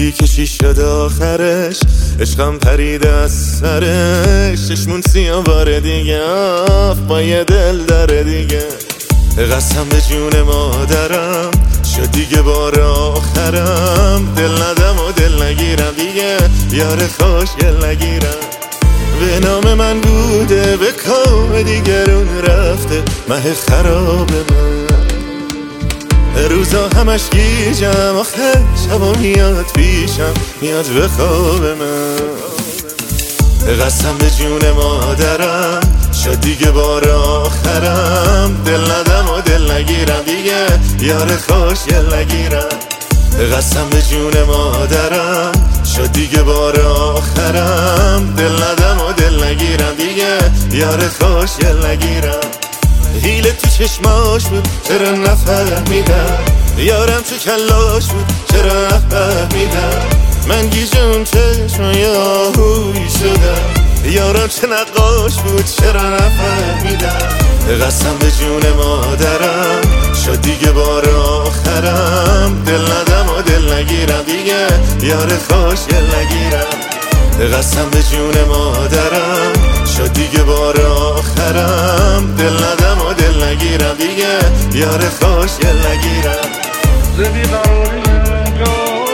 دیدی که چی شد آخرش، عشقم پریده از سرش، چشمون سیاه بار دیگه با یه دل داره دیگه. قسم به جون مادرم شد دیگه بار آخرم، دل ندم و دل نگیرم دیگه، یار خوشگل نگیرم. به نام من بوده به کام دیگرون رفته، مه خراب من روزا همش گیجم، آخه شبا میاد پیشم، میاد به خواب من. قسم به جون مادرم شد دیگه بار آخرم، دل ندم و دل نگیرم دیگه، یار خوشگل نگیرم. قسم به جون مادرم شد دیگه بار آخرم، دل ندم و دل نگیرم دیگه، یار خوشگل نگیرم. حیله تو چشماش بود چرا نفهمیدم، یارم تو کلاش بود چرا نفهمیدم. من گیجم چشمای آهویی شدم، یارم چه نقاش بود چرا نفهمیدم. قسم به جون مادرم شد دیگه بار آخرم، دل ندم و دل نگیرم دیگه، یار خوشگل نگیرم. قسم به جون مادرم شد دیگه بار آخرم، دل ندم و دل نگیرم دیگه، یار خوشگل نگیرم. زدی قراری اینجا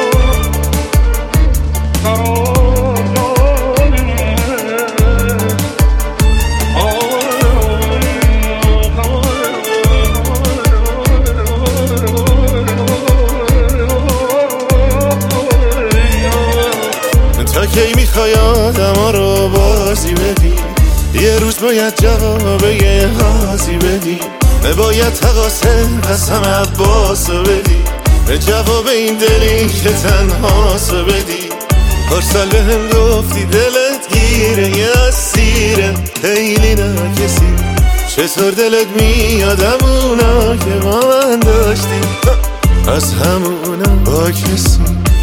تا کی میخوای آدما رو بازی بدی، یه روز باید جواب یه حاضی بدی، باید تقاسم قسم عباسو بدی، به جواب این دلی که تنهاسو بدی. هر سال به هم گفتی دلت گیره یه اسیره، خیلی نکسی چطور دلت میاد همونا که با من داشتی، از همونا با کسی.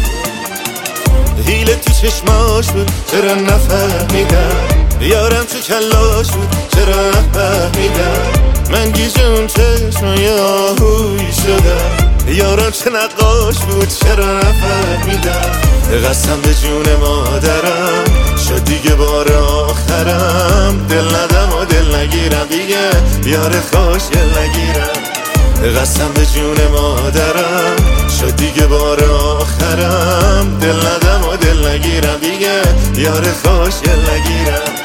حیله تو چشماش بود چرا نفهمیدم، یارم تو کلاش بود چرا نفهمیدم. من گیجم چشمای آهویی شدم، یارم چه نقاش بود چرا نفهمیدم. قسم به جون مادرم شد دیگه بار آخرم، دل ندم و دل نگیرم دیگه، یار خوشگل نگیرم. قسم به جون مادرم شد دیگه بار آخرم، دل ندم و دل نگیرم دیگه، یار خوشگل نگیرم.